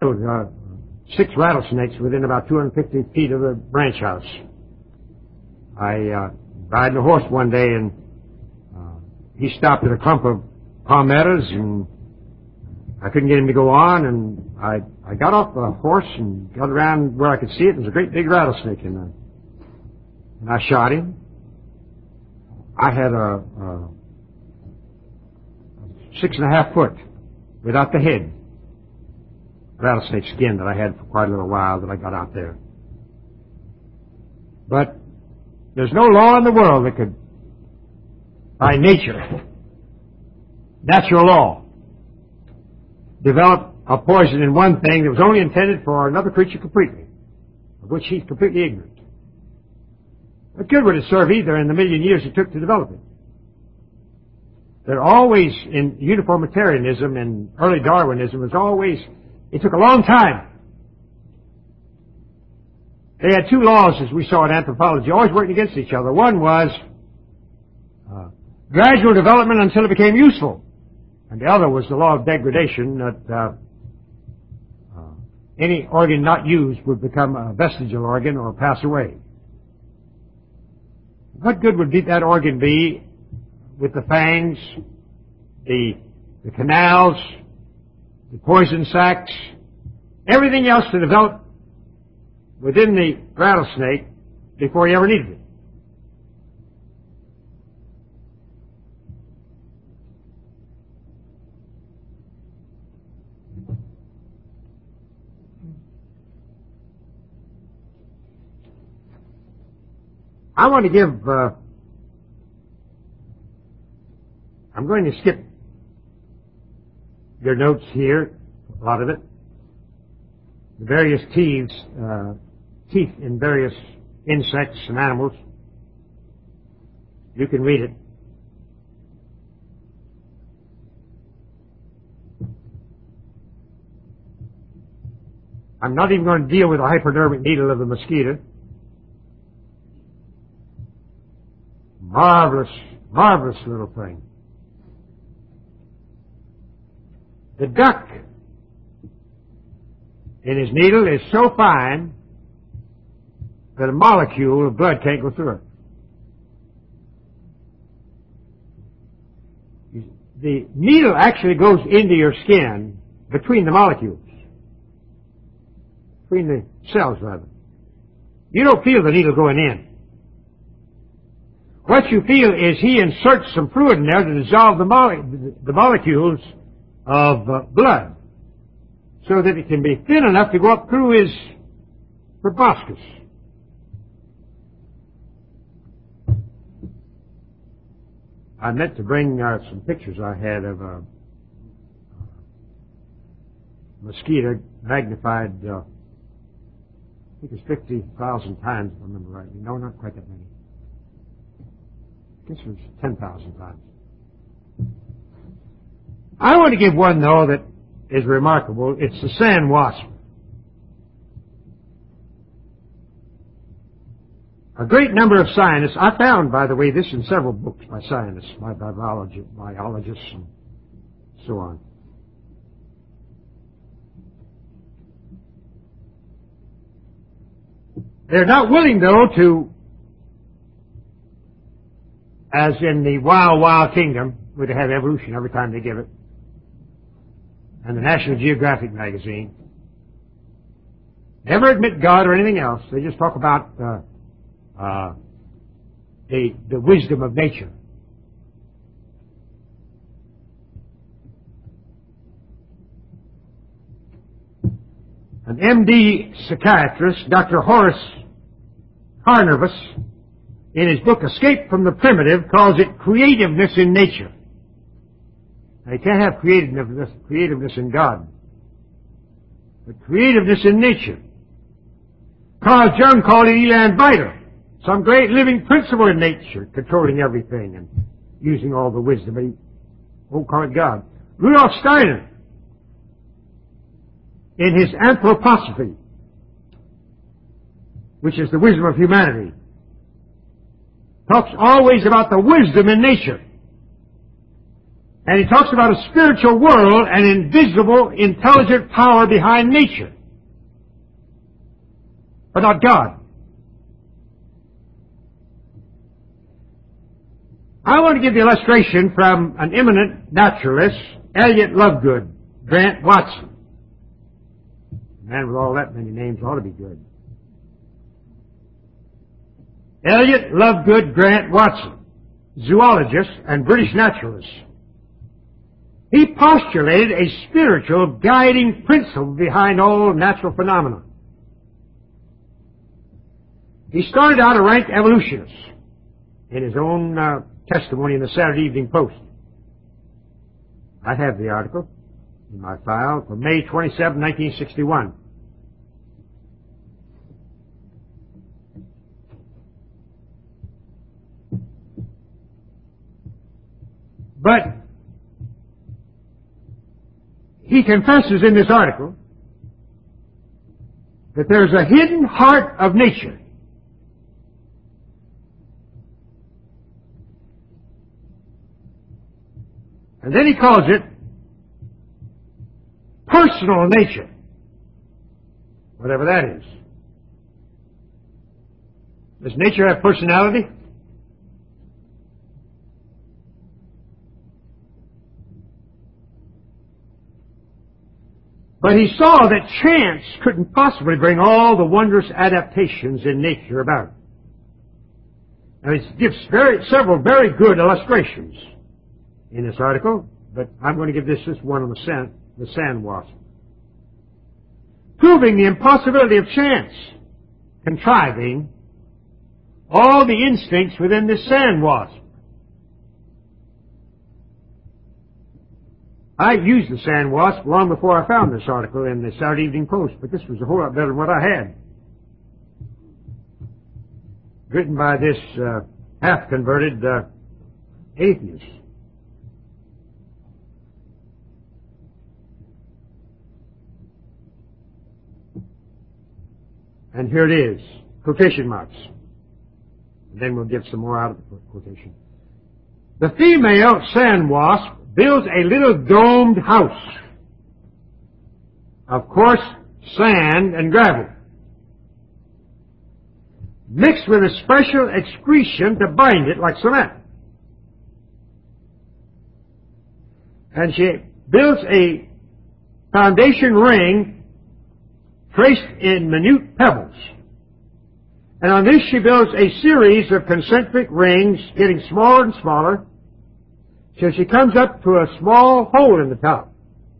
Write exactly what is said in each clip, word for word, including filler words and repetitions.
uh, six rattlesnakes within about two hundred fifty feet of the ranch house. I uh, riding a horse one day, and uh, he stopped at a clump of palmettos, and I couldn't get him to go on, and I I got off the horse and got around where I could see it. There was a great big rattlesnake in there, and I shot him. I had a, a six and a half foot without the head rattlesnake skin that I had for quite a little while that I got out there. But there's no law in the world that could, by nature, natural law, develop a poison in one thing that was only intended for another creature completely, of which he's completely ignorant. What good would it serve either in the million years it took to develop it? There always, in uniformitarianism and early Darwinism, was always, it took a long time. They had two laws, as we saw in anthropology, always working against each other. One was uh, gradual development until it became useful. And the other was the law of degradation, that uh, uh, any organ not used would become a vestigial organ or pass away. What good would that organ be with the fangs, the, the canals, the poison sacs, everything else to develop within the rattlesnake before he ever needed it? I want to give, uh, I'm going to skip your notes here, a lot of it, the various teeth, uh, teeth in various insects and animals. You can read it. I'm not even going to deal with the hypodermic needle of the mosquito. Marvelous, marvelous little thing. The duck in his needle is so fine that a molecule of blood can't go through it. The needle actually goes into your skin between the molecules, between the cells, rather. You don't feel the needle going in. What you feel is he inserts some fluid in there to dissolve the, mole- the molecules of uh, blood so that it can be thin enough to go up through his proboscis. I meant to bring uh, some pictures I had of a mosquito magnified, uh, I think it's fifty thousand times, if I remember rightly. No, not quite that many. I guess it was ten thousand times. I want to give one, though, that is remarkable. It's the sand wasp. A great number of scientists, I found, by the way, this in several books by scientists, by biology, biologists, and so on. They're not willing, though, to, as in the Wild Wild Kingdom, where they have evolution every time they give it, and the National Geographic magazine, never admit God or anything else. They just talk about uh, uh, the the wisdom of nature. An M D psychiatrist, Doctor Horace Harnavus, in his book Escape from the Primitive, calls it creativeness in nature. Now, you can't have creativeness, creativeness in God, but creativeness in nature. Carl Jung called it elan vital, some great living principle in nature, controlling everything and using all the wisdom, but he won't call it God. Rudolf Steiner, in his Anthroposophy, which is the wisdom of humanity, talks always about the wisdom in nature. And he talks about a spiritual world and invisible, intelligent power behind nature. But not God. I want to give the illustration from an eminent naturalist, Elliot Lovegood, Grant Watson. A man with all that many names ought to be good. Elliot Lovegood Grant Watson, zoologist and British naturalist. He postulated a spiritual guiding principle behind all natural phenomena. He started out a ranked evolutionist in his own uh, testimony in the Saturday Evening Post. I have the article in my file from May twenty-seventh, nineteen sixty-one. But he confesses in this article that there's a hidden heart of nature. And then he calls it personal nature, whatever that is. Does nature have personality? But he saw that chance couldn't possibly bring all the wondrous adaptations in nature about. Now he gives very, several very good illustrations in this article, but I'm going to give this just one on the sand, the sand wasp. Proving the impossibility of chance, contriving all the instincts within this sand wasp. I used the sand wasp long before I found this article in the Saturday Evening Post, but this was a whole lot better than what I had. Written by this uh, half-converted uh, atheist. And here it is, quotation marks. And then we'll get some more out of the quotation. The female sand wasp builds a little domed house of coarse sand and gravel, mixed with a special excretion to bind it like cement. And she builds a foundation ring traced in minute pebbles. And on this she builds a series of concentric rings, getting smaller and smaller, till she comes up to a small hole in the top.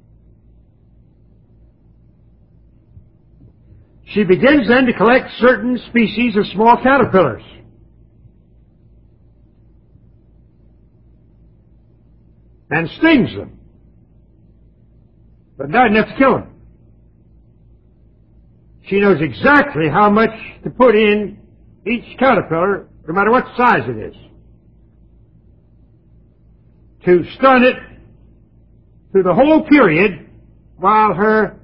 She begins then to collect certain species of small caterpillars. And stings them. But not enough to kill them. She knows exactly how much to put in each caterpillar, no matter what size it is, to stun it through the whole period while her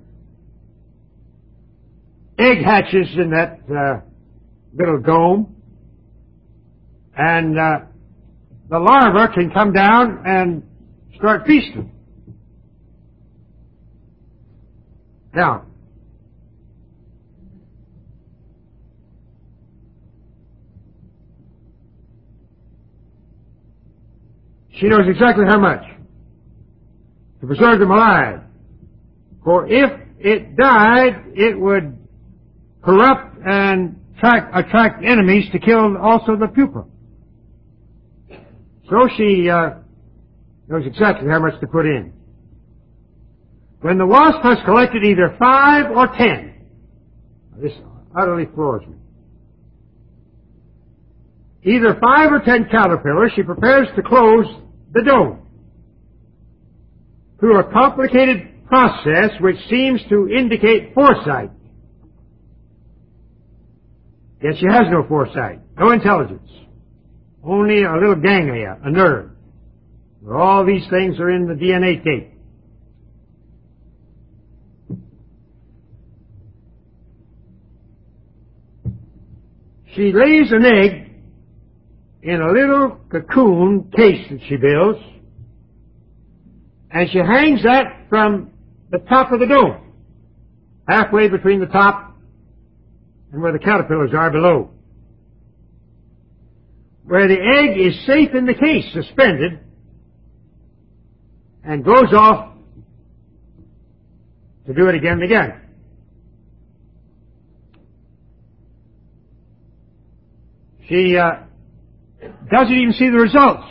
egg hatches in that uh, little dome, and uh, the larva can come down and start feasting. Now, she knows exactly how much to preserve them alive. For if it died, it would corrupt and attract, attract enemies to kill also the pupa. So she uh, knows exactly how much to put in. When the wasp has collected either five or ten, this utterly floors me. Either five or ten caterpillars, she prepares to close the dome through a complicated process which seems to indicate foresight. Yet she has no foresight, no intelligence, only a little ganglia, a nerve, where all these things are in the D N A tape. She lays an egg in a little cocoon case that she builds, And she hangs that from the top of the dome, halfway between the top and where the caterpillars are below, where the egg is safe in the case, suspended, and goes off to do it again and again. She uh, doesn't even see the results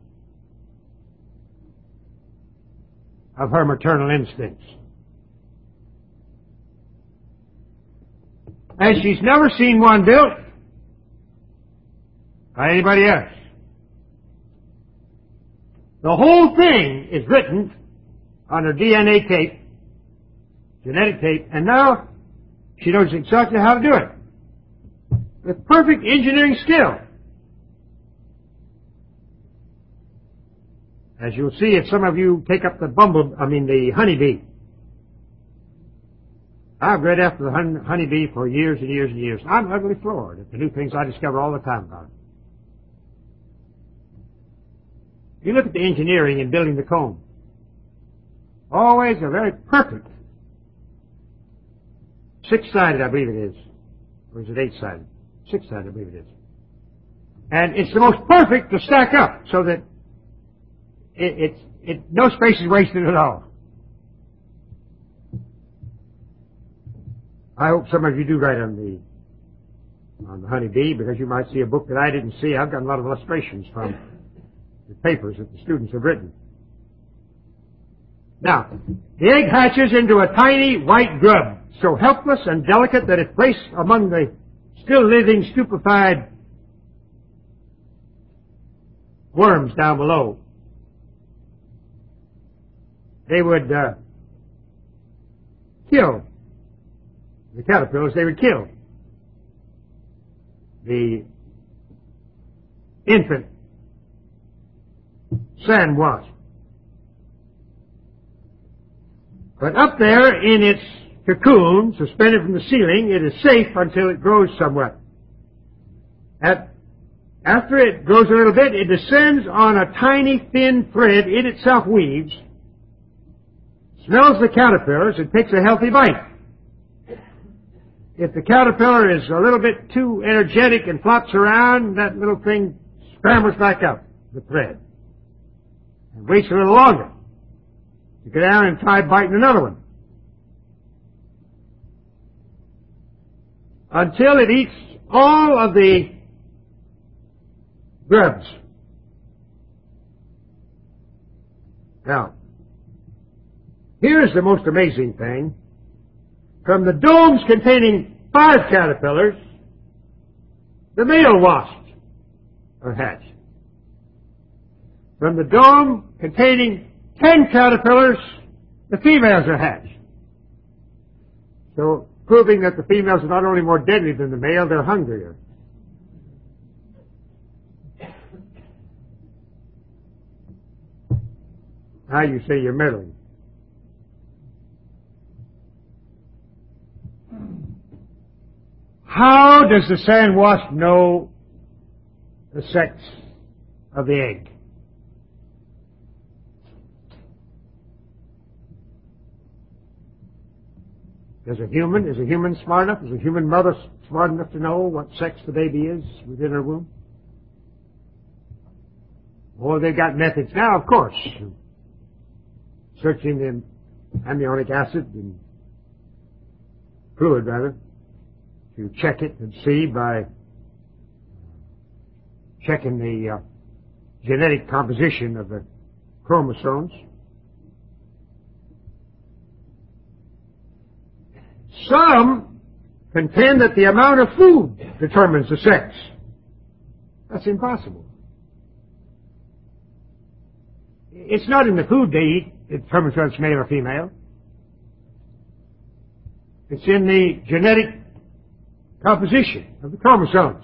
of her maternal instincts. And she's never seen one built by anybody else. The whole thing is written on her D N A tape, genetic tape, and now she knows exactly how to do it with perfect engineering skill. As you'll see if some of you take up the bumble, I mean the honeybee. I've read after the hun- honeybee for years and years and years. I'm utterly floored at the new things I discover all the time about it. You look at the engineering in building the comb. Always a very perfect. Six-sided, I believe it is. Or is it eight-sided? Six-sided, I believe it is. And it's the most perfect to stack up so that it, it, it, no space is wasted at all. I hope some of you do write on the on the honeybee, because you might see a book that I didn't see. I've got a lot of illustrations from the papers that the students have written. Now, the egg hatches into a tiny white grub, so helpless and delicate that if placed among the still living stupefied worms down below, they would uh, kill the caterpillars. They would kill the infant sand wasp. But up there in its cocoon, suspended from the ceiling, it is safe until it grows somewhat. At, after it grows a little bit, it descends on a tiny thin thread it itself weaves, smells the caterpillars, and takes a healthy bite. If the caterpillar is a little bit too energetic and flops around, that little thing scrambles back up the thread and waits a little longer to go down and try biting another one, until it eats all of the grubs. Now, here's the most amazing thing. From the domes containing five caterpillars, the male wasps are hatched. From the dome containing ten caterpillars, the females are hatched. So, proving that the females are not only more deadly than the male, they're hungrier. Now you say you're meddling. How does the sand wasp know the sex of the egg? Is a human, is a human smart enough? Is a human mother smart enough to know what sex the baby is within her womb? Well, they've got methods now, of course. Searching the amniotic acid and fluid, rather, to check it and see by checking the uh, genetic composition of the chromosomes. Some contend that the amount of food determines the sex. That's impossible. It's not in the food they eat it determines whether it's male or female. It's in the genetic composition of the chromosomes.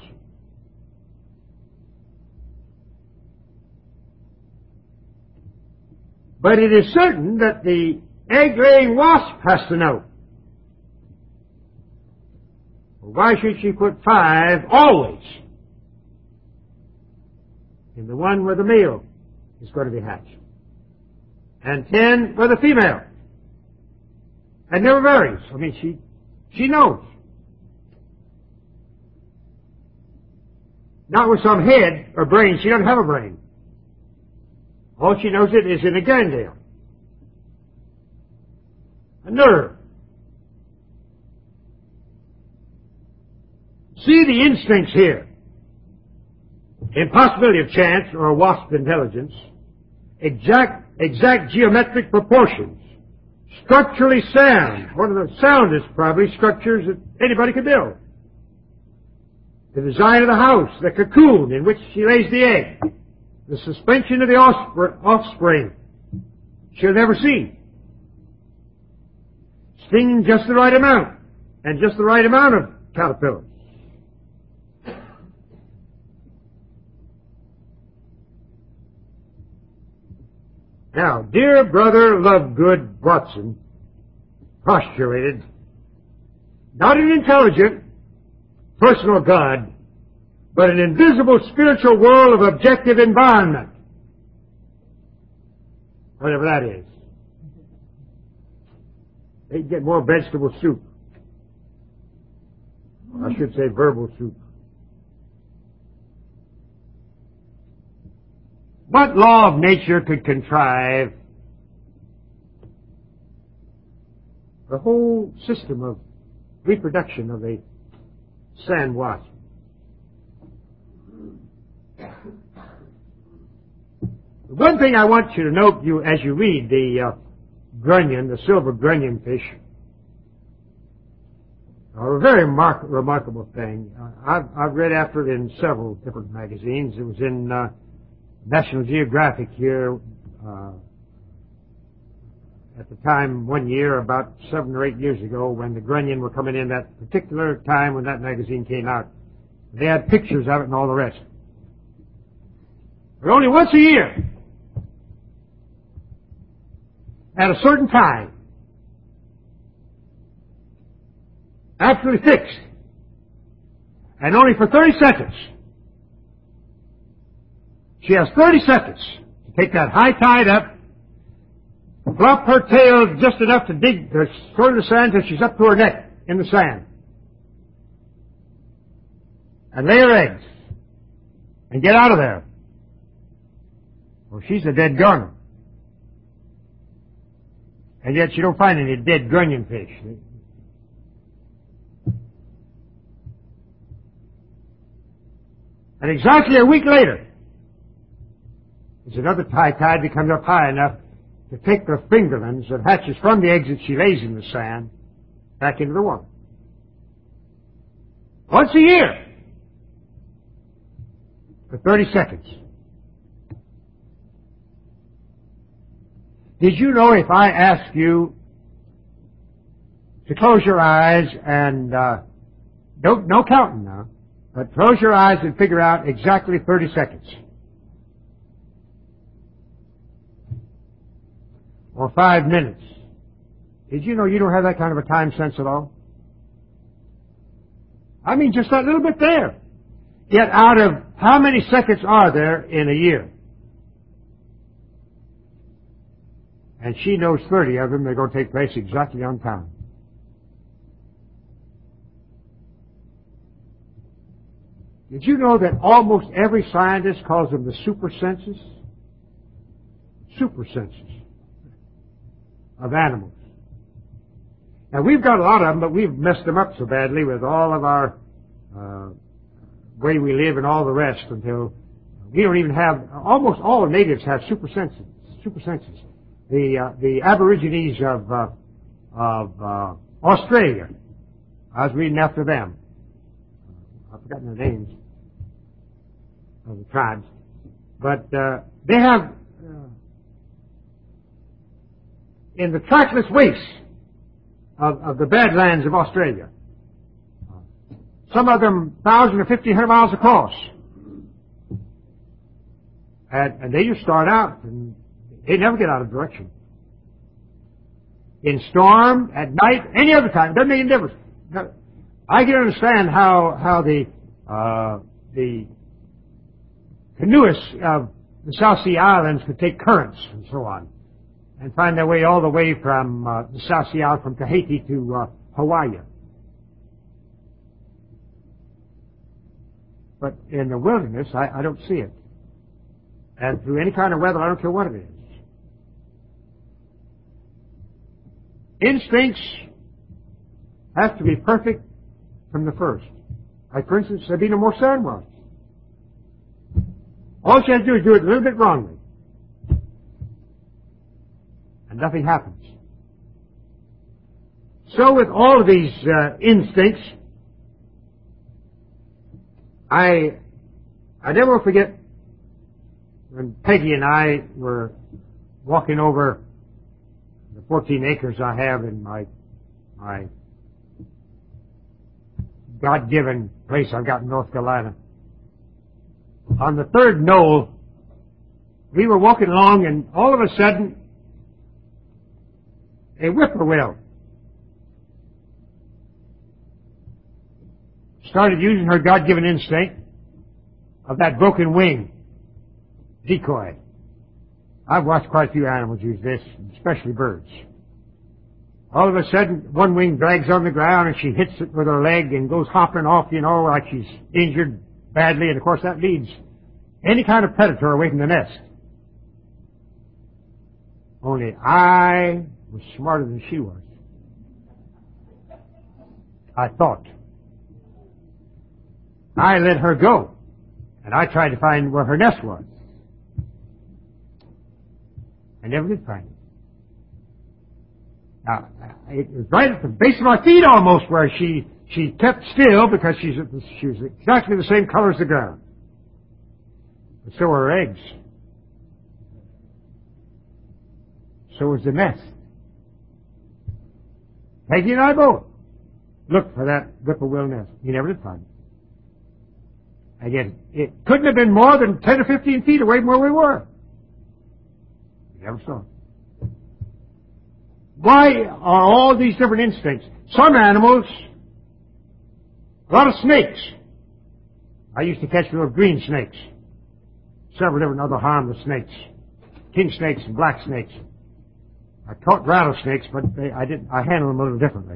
But it is certain that the egg-laying wasp has to know. Well, why should she put five always in the one where the male is going to be hatched? and ten for the female. And never varies. I mean, she, she knows. Not with some head or brain. She doesn't have a brain. All she knows it is in a ganglia, a nerve. See the instincts here. Impossibility of chance or a wasp intelligence. Exact, exact geometric proportions. Structurally sound. One of the soundest, probably, structures that anybody could build. The design of the house, the cocoon in which she lays the egg, the suspension of the offspring she'll never see. Sting just the right amount, and just the right amount of caterpillars. Now, dear brother Lovegood Watson postulated not an intelligent, personal God, but an invisible spiritual world of objective environment. Whatever that is. They can get more vegetable soup. I should say verbal soup. What law of nature could contrive the whole system of reproduction of a sand wasp? One thing I want you to note, you as you read the uh, grunion, the silver grunion fish, are a very mar- remarkable thing. Uh, I've, I've read after it in several different magazines. It was in uh, National Geographic here uh, at the time, one year, about seven or eight years ago, when the grunion were coming in, that particular time when that magazine came out. They had pictures of it and all the rest. But only once a year, at a certain time, absolutely fixed, and only for thirty seconds. She has thirty seconds to take that high tide up, flop her tail just enough to dig the sort of the sand till she's up to her neck in the sand, and lay her eggs, and get out of there. Well, she's a dead gunner. And yet you don't find any dead grunion fish. And exactly a week later, there's another high tide that comes up high enough to take the fingerlings that hatches from the eggs that she lays in the sand back into the water. Once a year. For thirty seconds. Did you know if I ask you to close your eyes and, uh, no, no counting now, but close your eyes and figure out exactly thirty seconds. Or five minutes. Did you know you don't have that kind of a time sense at all? I mean, just that little bit there. Yet out of how many seconds are there in a year? And she knows thirty of them, they're going to take place exactly on time. Did you know that almost every scientist calls them the super senses? Super senses of animals. Now, we've got a lot of them, but we've messed them up so badly with all of our uh, way we live and all the rest until we don't even have, almost all natives have super senses. Super senses. The, uh, the Aborigines of, uh, of uh, Australia, I was reading after them. I've forgotten their names of the tribes. But uh, they have, uh, in the trackless wastes of, of the Badlands of Australia, some of them one thousand or fifteen hundred miles across. And, and they just start out, and they never get out of direction. In storm, at night, any other time, doesn't make any difference. I can understand how how the uh, the canoeists of the South Sea Islands could take currents and so on, and find their way all the way from uh, the South Sea out from Tahiti to uh, Hawaii. But in the wilderness, I, I don't see it. And through any kind of weather, I don't care what it is. Instincts have to be perfect from the first. Like, for instance, Sabina Morsan was. All she has to do is do it a little bit wrongly. And nothing happens. So with all of these uh, instincts, I I never will forget when Peggy and I were walking over the fourteen acres I have in my my God-given place I've got in North Carolina. On the third knoll, we were walking along, and all of a sudden, a whippoorwill started using her God-given instinct of that broken wing decoy. I've watched quite a few animals use this, especially birds. All of a sudden, one wing drags on the ground and she hits it with her leg and goes hopping off, you know, like she's injured badly, and of course that leads any kind of predator away from the nest. Only I was smarter than she was. I thought. I let her go, and I tried to find where her nest was. I never did find it. Now, it was right at the base of my feet almost where she, she kept still because she's, she was exactly the same color as the ground. But so were her eggs. So was the nest. Peggy and I both looked for that whippoorwill nest. We never did find it. Again, it couldn't have been more than ten or fifteen feet away from where we were. We never saw it. Why are all these different instincts? Some animals, a lot of snakes. I used to catch little green snakes. Several different other harmless snakes. King snakes and black snakes. I caught rattlesnakes, but they, I didn't, I handled them a little differently.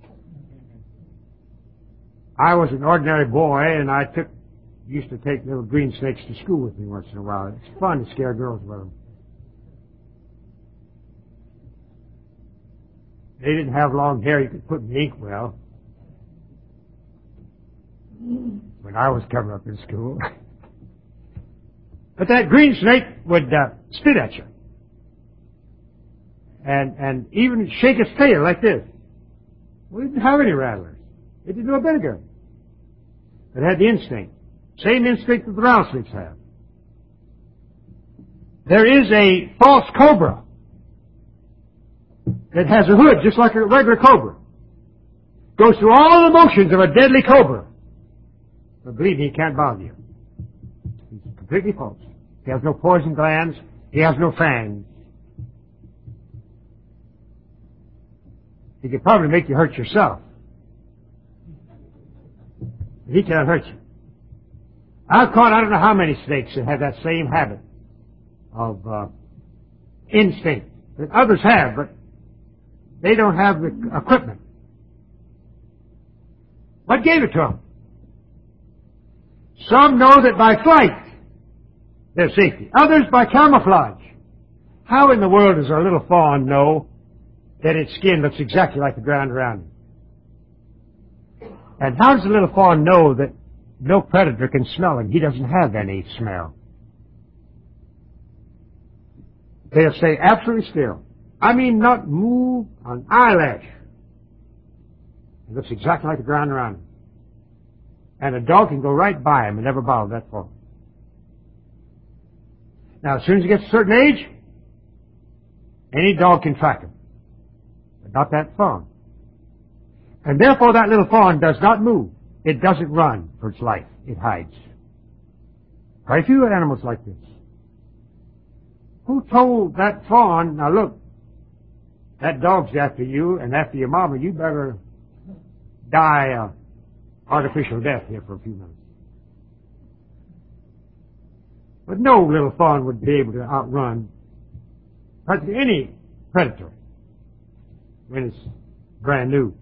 I was an ordinary boy, and I took, used to take little green snakes to school with me once in a while. It's fun to scare girls with them. They didn't have long hair you could put in the inkwell when I was coming up in school. But that green snake would uh, spit at you. And and even shake its tail like this. We didn't have any rattlers. It didn't do a bit of good. It had the instinct. Same instinct that the rattlesnakes have. There is a false cobra that has a hood just like a regular cobra. Goes through all the motions of a deadly cobra. But believe me, he can't bother you. He's completely false. He has no poison glands. He has no fangs. He could probably make you hurt yourself. But he can't hurt you. I've caught I don't know how many snakes that have that same habit of uh, instinct that others have, but they don't have the equipment. What gave it to them? Some know that by flight their safety. Others by camouflage. How in the world does our little fawn know that its skin looks exactly like the ground around it? And how does the little fawn know that no predator can smell him? He doesn't have any smell. They'll stay absolutely still. I mean, not move an eyelash. It looks exactly like the ground around him. And a dog can go right by him and never bother that fawn. Now, as soon as he gets a certain age, any dog can track him. But not that fawn. And therefore that little fawn does not move. It doesn't run for its life. It hides. Quite a few animals like this. Who told that fawn, now look, that dog's after you, and after your mama, you better die a artificial death here for a few minutes. But no little fawn would be able to outrun any predator when it's brand new.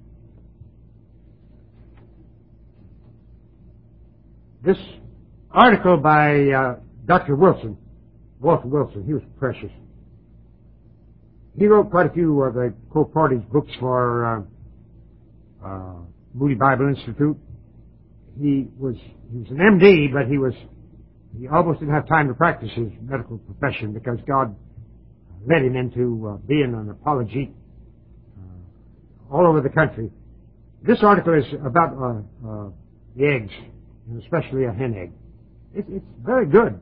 This article by uh, Doctor Wilson, Walter Wilson, he was precious. He wrote quite a few of the Pope Party's books for uh, uh, Moody Bible Institute. He was he was an M D, but he was he almost didn't have time to practice his medical profession because God led him into uh, being an apologete uh, all over the country. This article is about uh, uh, the eggs, and especially a hen egg. It, it's very good.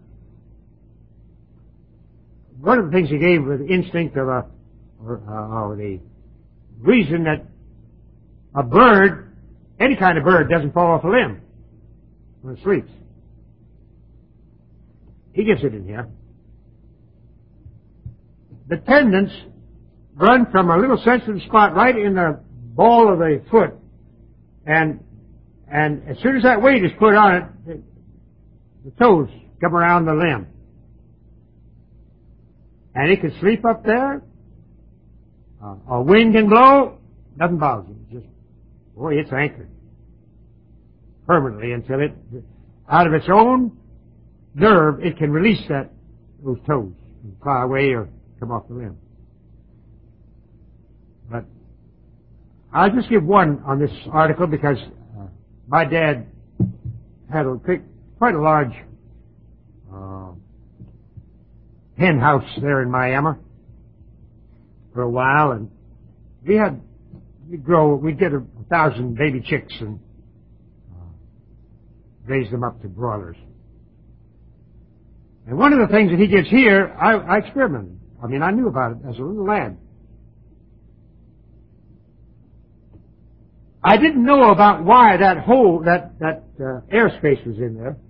One of the things he gave was the instinct of a, or, uh, or the reason that a bird, any kind of bird, doesn't fall off a limb when it sleeps. He gives it in here. The tendons run from a little sensitive spot right in the ball of the foot, and and as soon as that weight is put on it, the, the toes come around the limb. And it can sleep up there. Uh, a wind can blow, nothing bothers him. Just, boy, it's anchored permanently until it, out of its own nerve, it can release that those toes and fly away or come off the limb. But I'll just give one on this article because uh, my dad had a quite a large uh, hen house there in Miami for a while, and we had we'd grow we'd get a, a thousand baby chicks and uh, raise them up to broilers. And one of the things that he gives here, I, I experimented. I mean, I knew about it as a little lad. I didn't know about why that hole, that that uh, airspace was in there.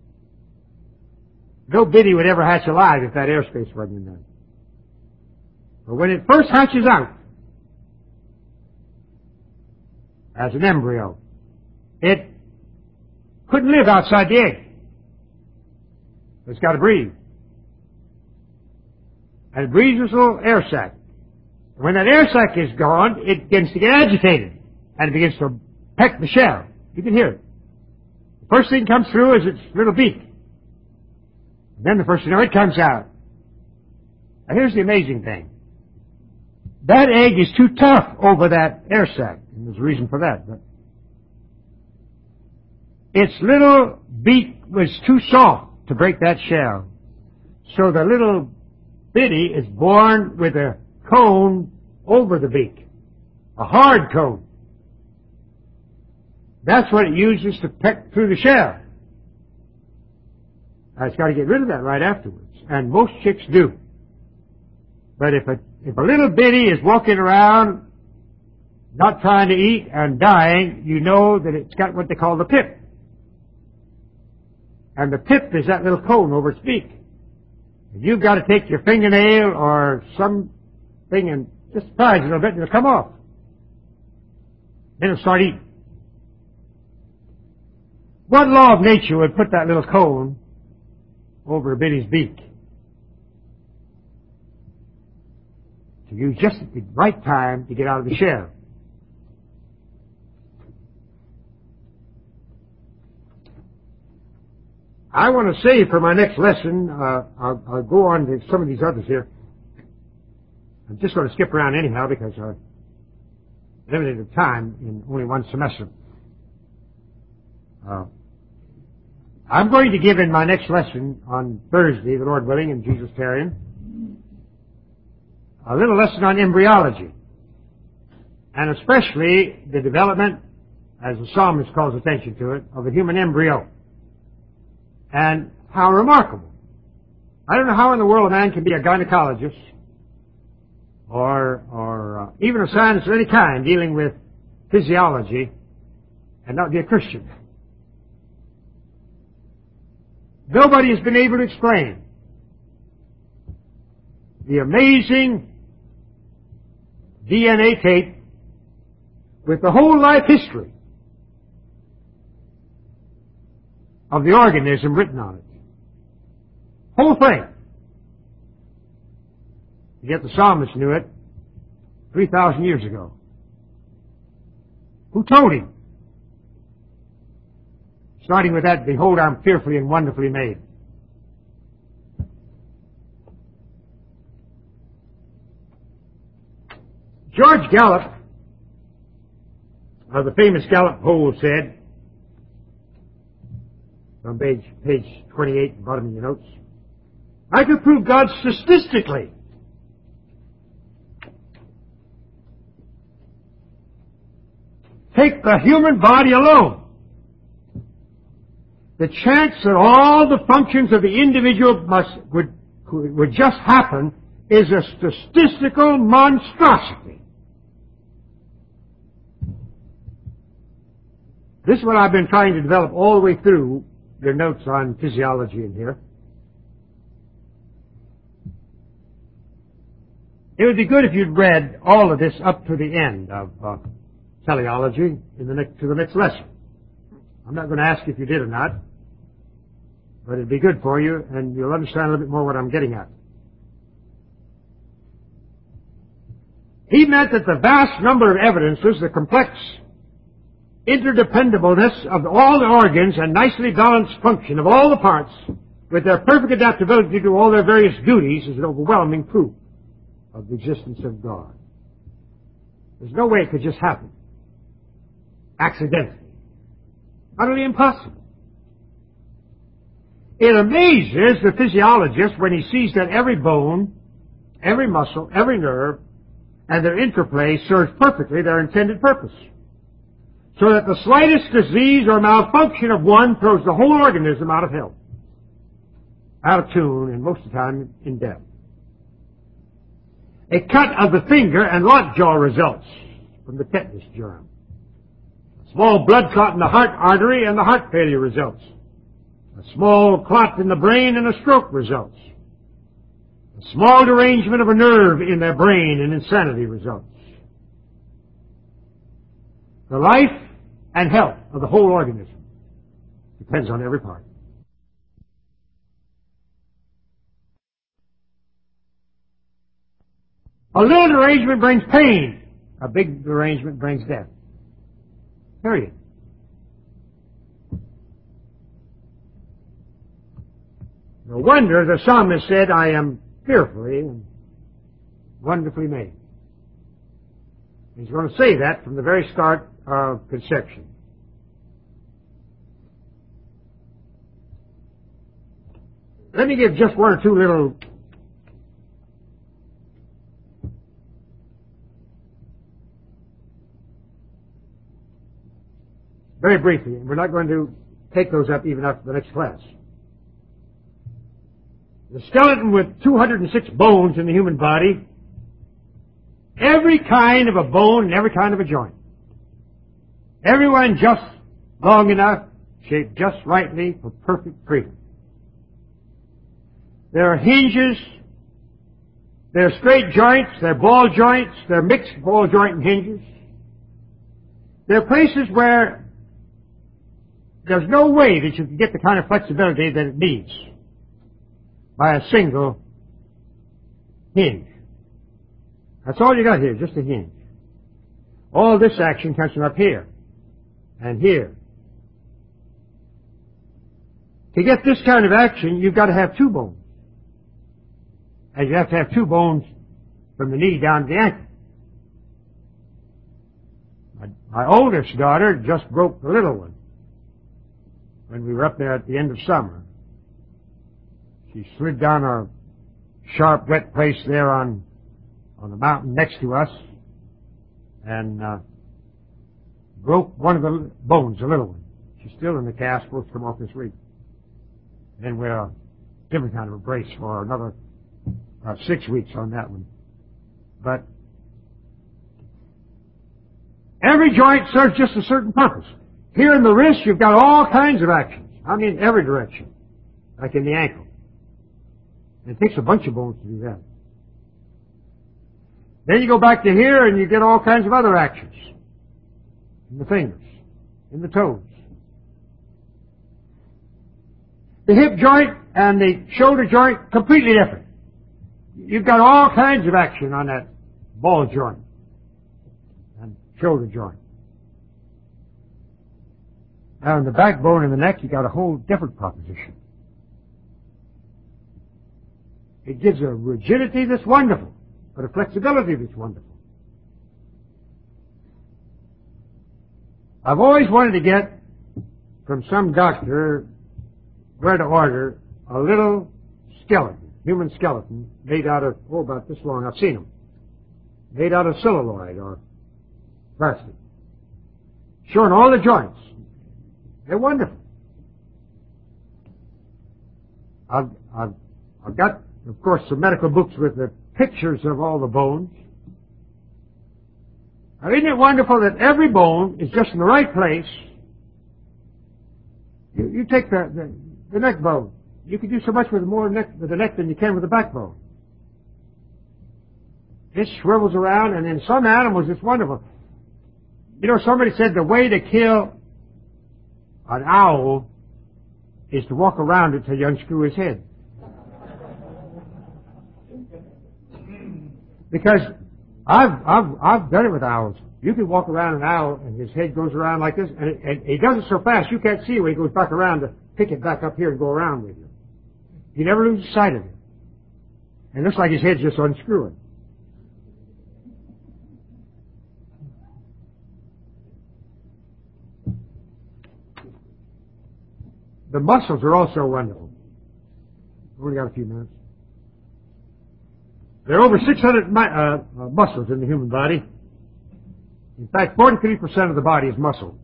No biddy would ever hatch alive if that airspace wasn't in there. But when it first hatches out, as an embryo, it couldn't live outside the egg. It's got to breathe. And it breathes this little air sac. And when that air sac is gone, it begins to get agitated. And it begins to peck the shell. You can hear it. The first thing comes through is its little beak. And then the first thing you know, it comes out. Now here's the amazing thing. That egg is too tough over that air sac. And there's a reason for that. But its little beak was too soft to break that shell. So the little biddy is born with a cone over the beak. A hard cone. That's what it uses to peck through the shell. Now, it's got to get rid of that right afterwards. And most chicks do. But if a, if a little biddy is walking around, not trying to eat and dying, you know that it's got what they call the pip. And the pip is that little cone over its beak. And you've got to take your fingernail or something and just prise it a little bit and it'll come off. Then it'll start eating. What law of nature would put that little cone over a biddy's beak? To use just at the right time to get out of the shell. I want to say for my next lesson, uh, I'll, I'll go on to some of these others here. I'm just going to skip around anyhow because I'm limited of time in only one semester. Uh, I'm going to give in my next lesson on Thursday, the Lord willing, and Jesus tarrying, a little lesson on embryology, and especially the development, as the psalmist calls attention to it, of the human embryo. And how remarkable. I don't know how in the world a man can be a gynecologist or or uh, even a scientist of any kind dealing with physiology and not be a Christian. Nobody has been able to explain the amazing D N A tape with the whole life history of the organism written on it. Whole thing. Yet the psalmist knew it, three thousand years ago? Who told him? Starting with that, behold, I'm fearfully and wonderfully made. George Gallup, of the famous Gallup poll, said, on page, page twenty-eight, bottom of your notes, I could prove God statistically. Take the human body alone. The chance that all the functions of the individual must would, would just happen is a statistical monstrosity. This is what I've been trying to develop all the way through your notes on physiology in here. It would be good if you'd read all of this up to the end of uh, teleology in the next, to the next lesson. I'm not going to ask if you did or not, but it'd be good for you, and you'll understand a little bit more what I'm getting at. He meant that the vast number of evidences, the complex interdependableness of all the organs and nicely balanced function of all the parts with their perfect adaptability to all their various duties is an overwhelming proof of the existence of God. There's no way it could just happen accidentally. Utterly impossible. It amazes the physiologist when he sees that every bone, every muscle, every nerve, and their interplay serves perfectly their intended purpose. So that the slightest disease or malfunction of one throws the whole organism out of health, out of tune, and most of the time in death. A cut of the finger and lockjaw results from the tetanus germ. A small blood clot in the heart artery and the heart failure results. A small clot in the brain and a stroke results. A small derangement of a nerve in their brain and insanity results. The life and health of the whole organism depends on every part. A little derangement brings pain. A big derangement brings death. Period. No wonder the psalmist said, I am fearfully and wonderfully made. He's going to say that from the very start of conception. Let me give just one or two little very briefly, and we're not going to take those up even after the next class. The skeleton with two hundred six bones in the human body, every kind of a bone and every kind of a joint. Everyone just long enough, shaped just rightly for perfect freedom. There are hinges, there are straight joints, there are ball joints, there are mixed ball joint and hinges. There are places where there's no way that you can get the kind of flexibility that it needs by a single hinge. That's all you got here, just a hinge. All this action comes from up here and here. To get this kind of action, you've got to have two bones. And you have to have two bones from the knee down to the ankle. My, my oldest daughter just broke the little one when we were up there at the end of summer. She slid down a sharp, wet place there on on the mountain next to us and uh, broke one of the bones, the little one. She's still in the cast, supposed to come off this week. And we're a different kind of a brace for another uh, six weeks on that one. But every joint serves just a certain purpose. Here in the wrist, you've got all kinds of actions. I mean, every direction, like in the ankle. And it takes a bunch of bones to do that. Then you go back to here and you get all kinds of other actions. In the fingers, in the toes. The hip joint and the shoulder joint, completely different. You've got all kinds of action on that ball joint. shoulder joint. Now in the backbone and the neck, you got a whole different proposition. It gives a rigidity that's wonderful, but a flexibility that's wonderful. I've always wanted to get from some doctor where to order a little skeleton, human skeleton, made out of, oh, about this long, I've seen them, made out of celluloid or plastic, showing all the joints. They're wonderful. I've, I've, I've got, of course, some medical books with the pictures of all the bones. Now, isn't it wonderful that every bone is just in the right place? You, you take the, the, the neck bone. You can do so much with the more neck, with the neck than you can with the backbone. It swivels around, and in some animals it's wonderful. You know, somebody said the way to kill an owl is to walk around it till you unscrew his head. Because I've, I've, I've done it with owls. You can walk around an owl and his head goes around like this, and, it, and he does it so fast you can't see it when he goes back around to pick it back up here and go around with you. You never lose sight of it. And it looks like his head's just unscrewing. The muscles are also wonderful. We've only got a few minutes. There are over six hundred uh, uh, muscles in the human body. In fact, forty-three percent of the body is muscle.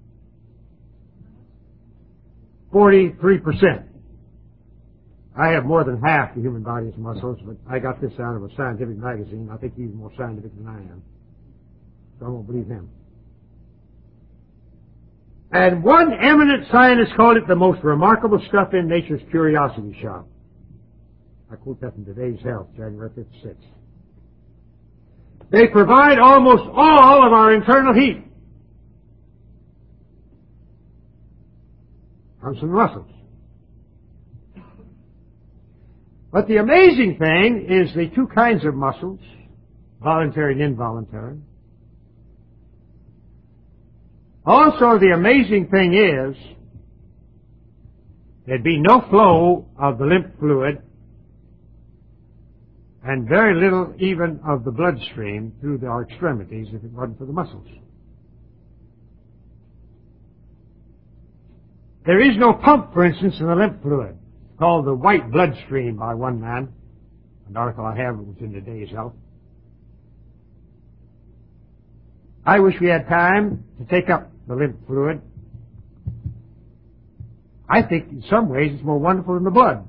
forty-three percent. I have more than half the human body's muscles, but I got this out of a scientific magazine. I think he's more scientific than I am. So I won't believe him. And one eminent scientist called it the most remarkable stuff in nature's curiosity shop. I quote that from Today's Health, January fifty-sixth. They provide almost all of our internal heat. Comes from the muscles. But the amazing thing is the two kinds of muscles, voluntary and involuntary. Also, the amazing thing is there'd be no flow of the lymph fluid and very little even of the bloodstream through our extremities if it wasn't for the muscles. There is no pump, for instance, in the lymph fluid, called the white bloodstream by one man. An article I have was in Today's Health. I wish we had time to take up the lymph fluid. I think in some ways it's more wonderful than the blood.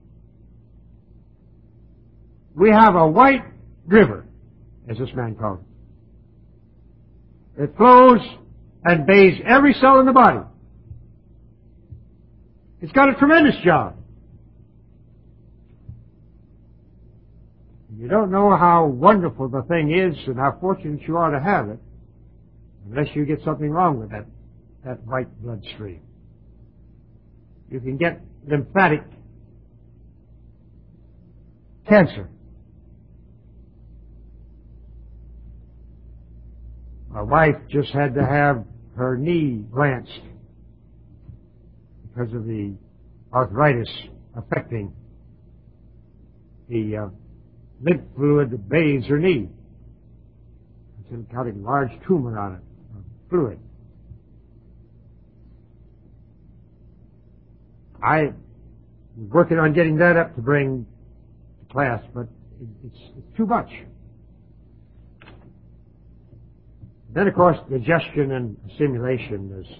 We have a white river, as this man called it. It flows and bathes every cell in the body. It's got a tremendous job. You don't know how wonderful the thing is and how fortunate you are to have it unless you get something wrong with that, that white bloodstream. You can get lymphatic cancer. My wife just had to have her knee lanced because of the arthritis affecting the uh, lymph fluid that bathes her knee. It's got a large tumor on it, fluid. I was working on getting that up to bring to class, but it's, it's too much. Then, of course, digestion and assimilation is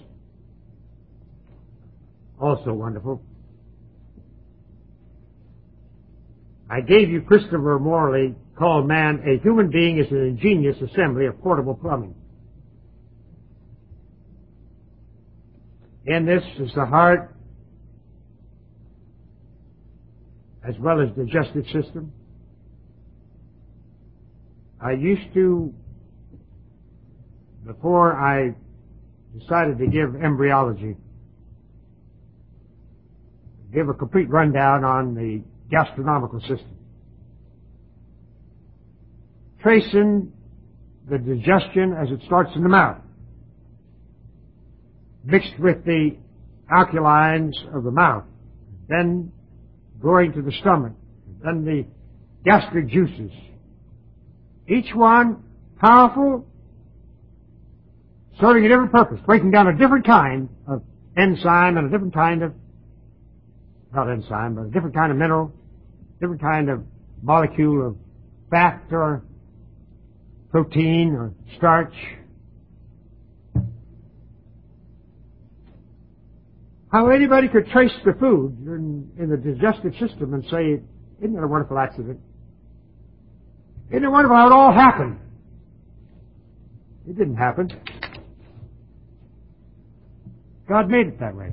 also wonderful. I gave you Christopher Morley, called Man, a human being is an ingenious assembly of portable plumbing. In this is the heart, as well as digestive system. I used to, before I decided to give embryology, give a complete rundown on the gastronomical system, tracing the digestion as it starts in the mouth, mixed with the alkalines of the mouth, then going to the stomach, then the gastric juices. Each one powerful, serving a different purpose, breaking down a different kind of enzyme and a different kind of, not enzyme, but a different kind of mineral, different kind of molecule of fat or protein or starch. How anybody could trace the food in, in the digestive system and say, isn't that a wonderful accident? Isn't it wonderful how it all happened? It didn't happen. God made it that way.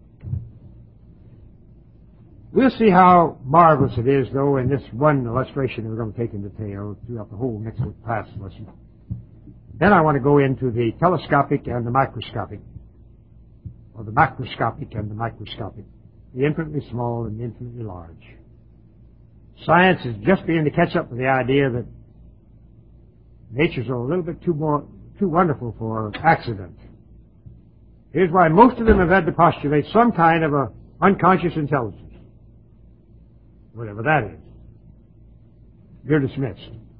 We'll see how marvelous it is, though, in this one illustration that we're going to take in detail throughout the whole next class lesson. Then I want to go into the telescopic and the microscopic, or the macroscopic and the microscopic, the infinitely small and the infinitely large. Science is just beginning to catch up with the idea that nature's a little bit too more too wonderful for accident. Here's why most of them have had to postulate some kind of a unconscious intelligence, whatever that is. You're dismissed.